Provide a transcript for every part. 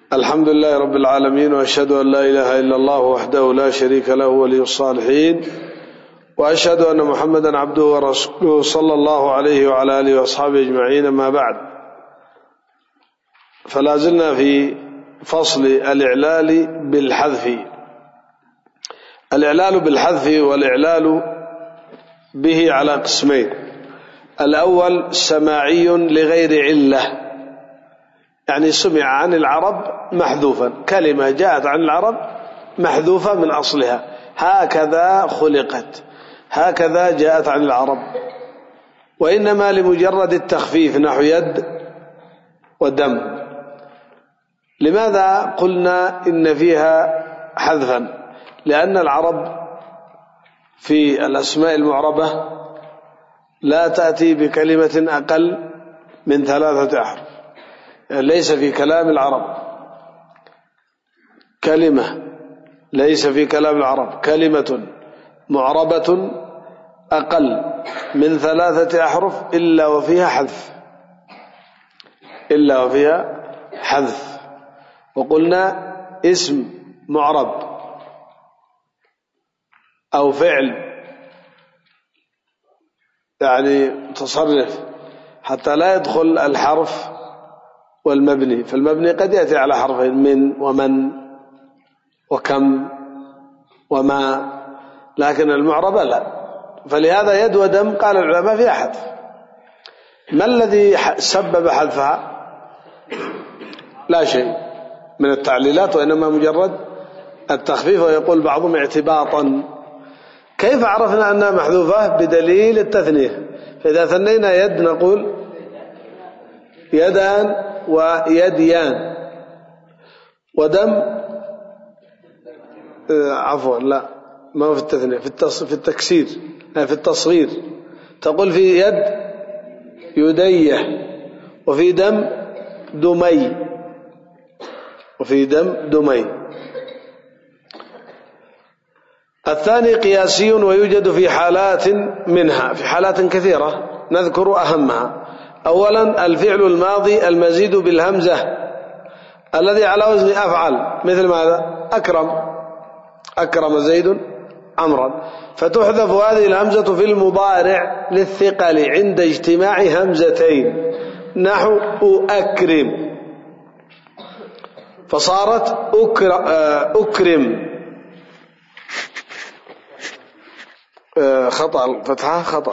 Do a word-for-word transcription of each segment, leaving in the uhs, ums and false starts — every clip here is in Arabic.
الحمد لله رب العالمين، وأشهد أن لا إله إلا الله وحده لا شريك له ولي الصالحين، وأشهد أن محمدا عبده ورسوله صلى الله عليه وعلى آله وأصحابه أجمعين. ما بعد، فلا زلنا في فصل الإعلال بالحذف. الإعلال بالحذف والإعلال به على قسمين: الأول سماعي لغير علة، يعني سمع عن العرب محذوفا، كلمة جاءت عن العرب محذوفة من أصلها، هكذا خلقت، هكذا جاءت عن العرب، وإنما لمجرد التخفيف، نحو يد ودم. لماذا قلنا إن فيها حذفا؟ لأن العرب في الأسماء المعربة لا تأتي بكلمة أقل من ثلاثة أحرف، يعني ليس في كلام العرب كلمة ليس في كلام العرب كلمة معربة أقل من ثلاثة أحرف إلا وفيها حذف إلا وفيها حذف وقلنا اسم معرب أو فعل يعني متصرف حتى لا يدخل الحرف والمبني، فالمبني قد يأتي على حرفين: من ومن وكم وما، لكن المعربة لا. فلهذا يد ودم قال العلماء فيها حذف. ما الذي سبب حذفها؟ لا شيء من التعليلات، وإنما مجرد التخفيف، ويقول بعضهم اعتباطا. كيف عرفنا أنها محذوفة؟ بدليل التثنية. فإذا ثنينا يد نقول يدان ويديان، ودم آه عفوا لا ما هو في التثنية، في في التكسير في التصغير، تقول في يد يديه، وفي دم دمي وفي دم دمي. الثاني قياسي، ويوجد في حالات منها في حالات كثيرة نذكر أهمها. أولا الفعل الماضي المزيد بالهمزة الذي على وزن أفعل، مثل ماذا؟ أكرم أكرم زيد عمرا، فتحذف هذه الهمزة في المضارع للثقل عند اجتماع همزتين، نحو أكرم، فصارت أكرم. خطأ فتحة خطأ،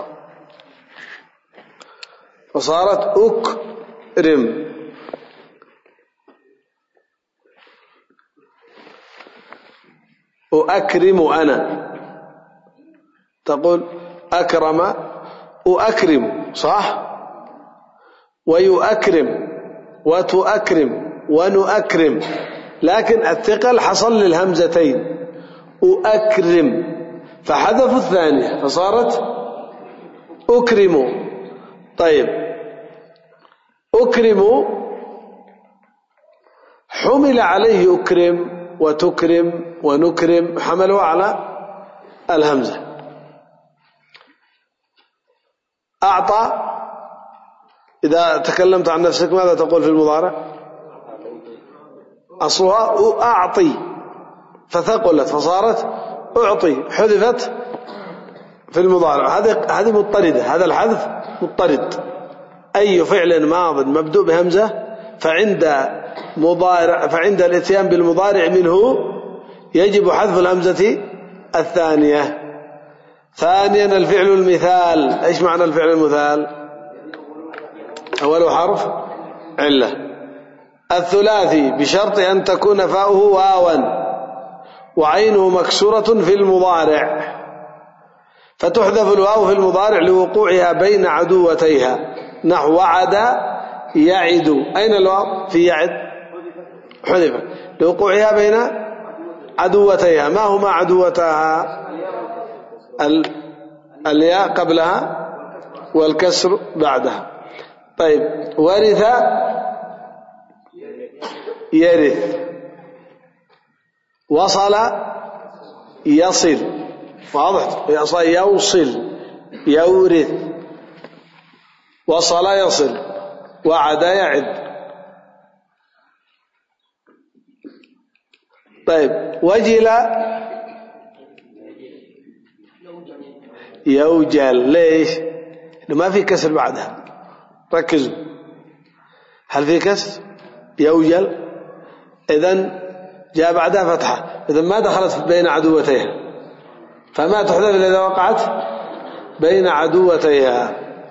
فصارت أكرم. أكرم أنا، تقول أكرم أكرم، صح؟ ويؤكرم وتؤكرم ونؤكرم، لكن الثقل حصل للهمزتين، أكرم، فحذفوا الثانية فصارت أكرم. طيب أكرم حمل عليه أكرم وتكرم ونكرم، حملوا على الهمزة. أعطى، إذا تكلمت عن نفسك ماذا تقول في المضارع؟ أصلها أعطي، فثقلت فصارت أعطي، حذفت في المضارع. هذه هذه مضطردة، هذا الحذف مضطرد. أي فعل ماض مبدوء بهمزة فعند مضارع فعند الاتيان بالمضارع منه يجب حذف الهمزة الثانية. ثانيا الفعل المثال. ايش معنى الفعل المثال؟ أول حرف علة. الثلاثي بشرط أن تكون فاؤه واوا وعينه مكسورة في المضارع، فتحذف الواو في المضارع لوقوعها بين عدوتيها، نحو وعد يعد. أين الواو في يعد؟ حذف لوقوعها بين عدوتيها. ما هما عدوتها؟ الياء قبلها والكسر بعدها. طيب ورث يرث، وصل يصل، واضح؟ يوصل يورث، وصل يصل، وعد يعد. طيب وجل يوجل، ليش؟ ما في كسر بعدها، ركزوا، هل في كسر؟ يوجل، إذن جاء بعدها فتحة، إذن ما دخلت بين عدوتيها، فما تحذف إذا وقعت بين عدوتيها.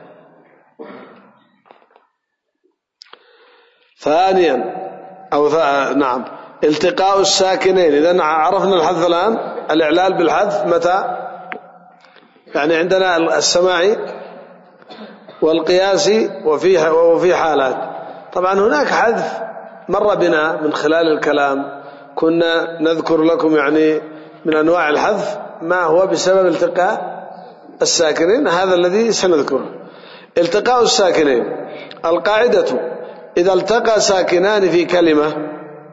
ثانيا أو ث... نعم التقاء الساكنين. إذن عرفنا الحذف الآن، الإعلال بالحذف متى؟ يعني عندنا السماعي والقياسي وفي وفي حالات. طبعا هناك حذف مر بنا من خلال الكلام، كنا نذكر لكم يعني من أنواع الحذف ما هو بسبب التقاء الساكنين، هذا الذي سنذكره. التقاء الساكنين، القاعدة إذا التقى ساكنان في كلمة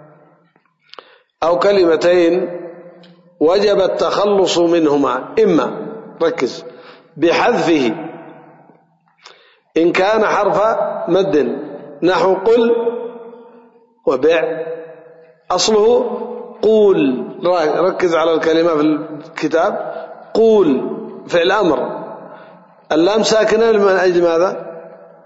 أو كلمتين وجب التخلص منهما، إما ركز بحذفه إن كان حرف مد نحو قل وبع، أصله قول، ركز على الكلمة في الكتاب، قول فعل أمر، اللام ساكنة من أجل ماذا؟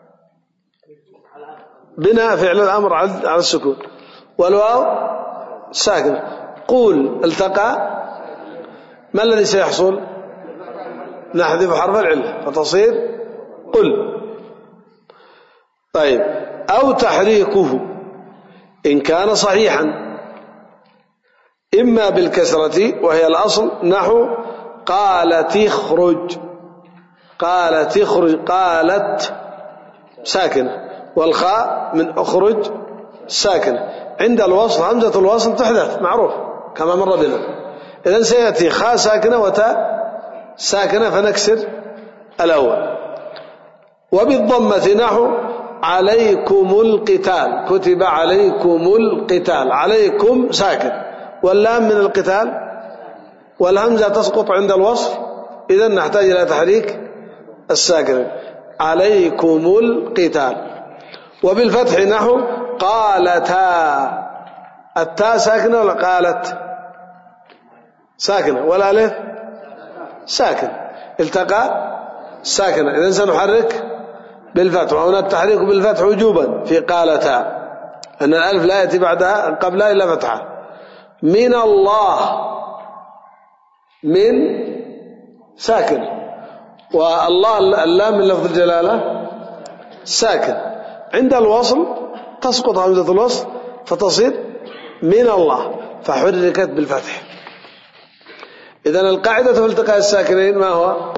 بناء فعل الأمر على السكون، والواو ساكنة. قول التقى، ما الذي سيحصل؟ نحذف حرف العلة فتصير قل. طيب أو تحريكه إن كان صحيحا إما بالكسرة وهي الأصل نحو قالت اخرج، قالت اخرج، قالت ساكنة، والخاء من أخرج ساكنة، عند الوصل همزة الوصل تحذف معروف كما مر بنا. إذن سيأتي خاء ساكنة وتاء ساكنة فنكسر الأول. وبالضمة نحو عليكم القتال، كتب عليكم القتال، عليكم ساكن واللام من القتال والهمزة تسقط عند الوصف، إذن نحتاج إلى تحريك الساكن عليكم القتال. وبالفتح نحو قالتا، التاء ساكنة ولا قالت؟ ساكنة، والالف ساكن، التقى ساكنة، إذن سنحرك بالفتح. وهنا التحريك بالفتح وجوبا في قالتا، أن الألف لا يأتي بعدها قبلها إلا فتحة. من الله، من ساكن، والله اللام من لفظ الجلالة ساكن، عند الوصل تسقط همزة الوصل فتصير من الله فحركت بالفتح. إذن القاعدة في التقاء الساكنين ما هو؟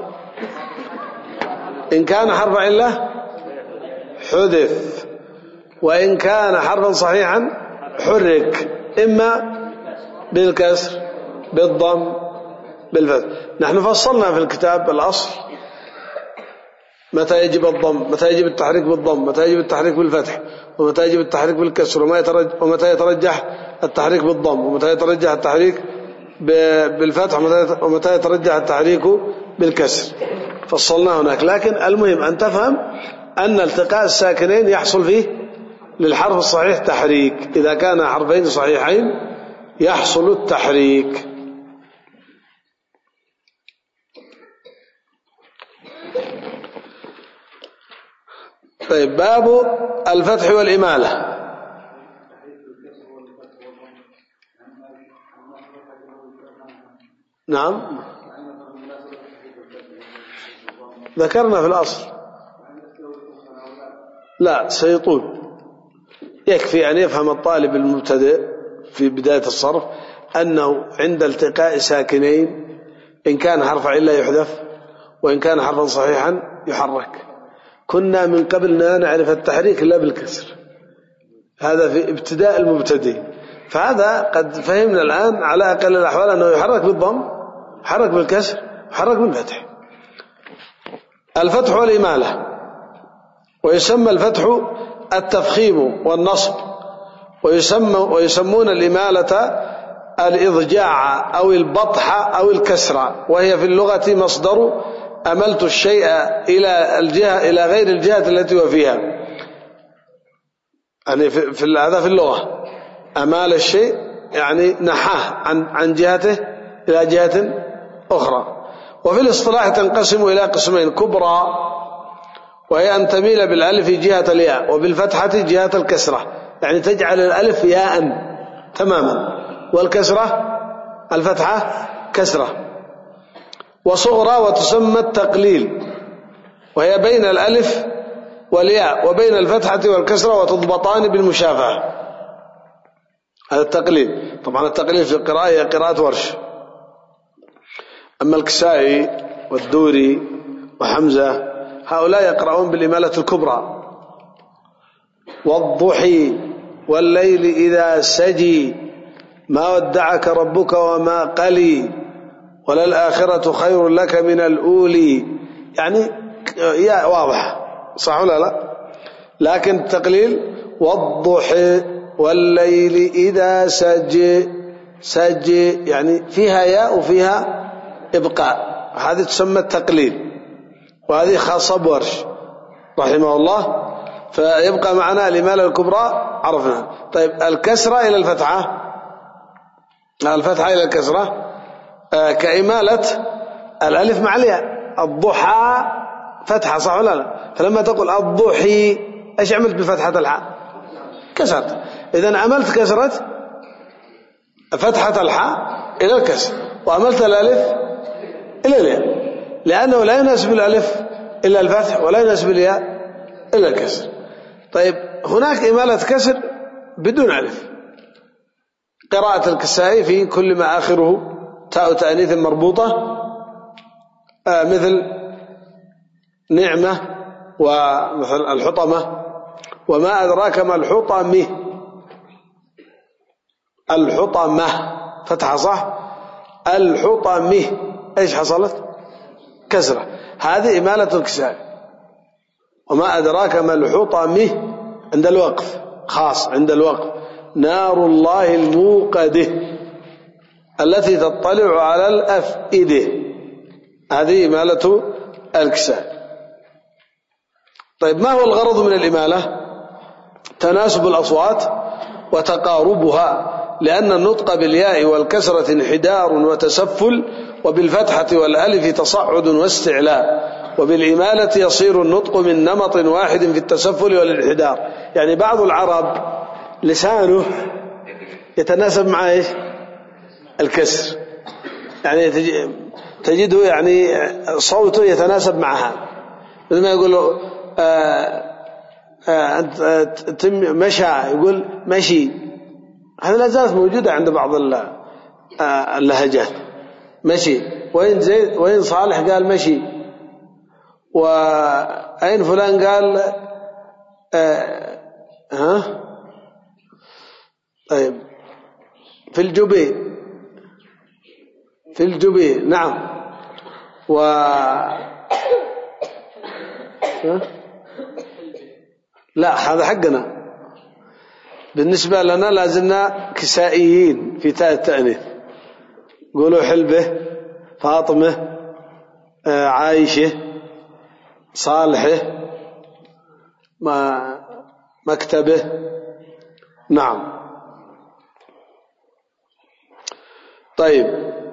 إن كان حرف علة حذف، وإن كان حرفا صحيحا حرك، إما بالكسر بالضم بالفتح. نحن فصلنا في الكتاب الأصل متى يجب الضم، متى يجب التحريك بالضم، متى يجب التحريك بالفتح، ومتى يجب التحريك بالكسر، ومتى يترجح التحريك بالضم، ومتى يترجح التحريك بالفتح، ومتى يترجح التحريك بالكسر، فصلنا هناك. لكن المهم أن تفهم أن التقاء الساكنين يحصل فيه للحرف الصحيح تحريك، إذا كان حرفين صحيحين يحصل التحريك. طيب باب الفتح والإمالة. نعم ذكرنا في الأصل، لا سيطول، يكفي أن يفهم الطالب المبتدئ في بداية الصرف أنه عند التقاء ساكنين إن كان حرف علة يحذف، وإن كان حرفا صحيحا يحرك. كنا من قبلنا نعرف التحريك لا بالكسر، هذا في ابتداء المبتدئ، فهذا قد فهمنا الآن على أقل الأحوال أنه يحرك بالضم، يحرك بالكسر، يحرك بالفتح. الفتح والإمالة، ويسمى الفتح التفخيم والنصب، ويسمى ويسمون الإمالة الإضجاع أو البطح أو الكسر، وهي في اللغة مصدر أملت الشيء إلى الجهة إلى غير الجهة التي هو فيها، يعني في هذا في اللغة أمال الشيء يعني نحاه عن عن جهته إلى جهة أخرى. وفي الاصطلاح تنقسم إلى قسمين: كبرى وهي أن تميل بالألف جهة الياء وبالفتحة جهة الكسرة، يعني تجعل الألف ياء تماما والكسرة الفتحة كسرة. وصغرى وتسمى التقليل وهي بين الألف والياء وبين الفتحة والكسرة وتضبطان بالمشافهة. هذا التقليل. طبعا التقليل في القراءة هي قراءة ورش. أما الكسائي والدوري وحمزة هؤلاء يقرؤون بالإمالة الكبرى: والضحي والليل إذا سجي ما ودعك ربك وما قلي وللآخرة خير لك من الأولي. يعني يا واضح صح ولا لا؟ لكن التقليل: والضحي والليل إذا سجي سجي يعني فيها ياء وفيها إبقاء، هذه تسمى التقليل، وهذه خاصة بورش رحمه الله. فيبقى معنا الإمالة الكبرى عرفنا. طيب الكسرة إلى الفتحة، الفتحة إلى الكسرة آه كإمالة الألف مع الياء. الضحى فتحة صح ولا لا؟ فلما تقول الضحي ايش عملت بفتحة الحاء؟ كسرت. إذن عملت كسرة فتحة الحاء إلى الكسر، وعملت الألف إلى الياء، لأنه لا يناسب الألف إلا الفتح ولا يناسب الياء إلا الكسر. طيب هناك إمالة كسر بدون ألف، قراءة الكسائي في كل ما آخره تاء تأنيث مربوطة آه مثل نعمة ومثل الحطمة. وما أدراك ما الحطمة، الحطمة فتحة صح، الحطمة ايش حصلت؟ كسرة. هذه إمالة الكسائي. وما أدراك ما الحطمة عند الوقف، خاص عند الوقف: نار الله الموقدة التي تطلع على الأفئدة. هذه إمالة الكسائي. طيب ما هو الغرض من الإمالة؟ تناسب الأصوات وتقاربها، لأن النطق بالياء والكسرة انحدار وتسفل، وبالفتحة والألف تصعد واستعلاء، وبالإمالة يصير النطق من نمط واحد في التسفل والانحدار. يعني بعض العرب لسانه يتناسب مع ايش؟ الكسر، يعني تجده يعني صوته يتناسب معها. مثل ما يقول له آه آه تم مشى يقول مشي. هذا لا زالت موجودة عند بعض اللهجات، مشي. وين زيد وين صالح قال مشي، وأين فلان قال آه ها طيب في الجبي، في الجبي نعم. و لا هذا حقنا، بالنسبة لنا لازلنا كسائيين في تاء التأنيث. قولوا حلبة، فاطمة، عايشة، صالحة، ما مكتبه. نعم. طيب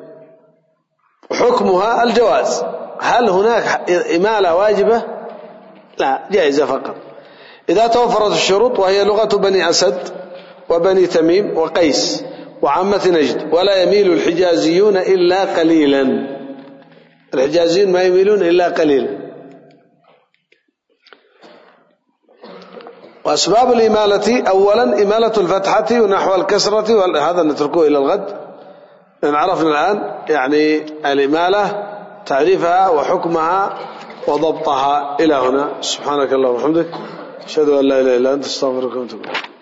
حكمها الجواز. هل هناك إمالة واجبة؟ لا، جائزة فقط إذا توفرت الشروط، وهي لغة بني أسد وبني تميم وقيس وعامة نجد. ولا يميل الحجازيون إلا قليلا، الحجازيين ما يميلون إلا قليلا. وأسباب الإمالة: أولا إمالة الفتحة ونحو الكسرة، وهذا نتركه إلى الغد، لأن عرفنا الآن يعني الإمالة تعريفها وحكمها وضبطها. إلى هنا. سبحانك اللهم وبحمدك، أشهد أن لا إله إلا أنت، أستغفرك وأتوب إليك.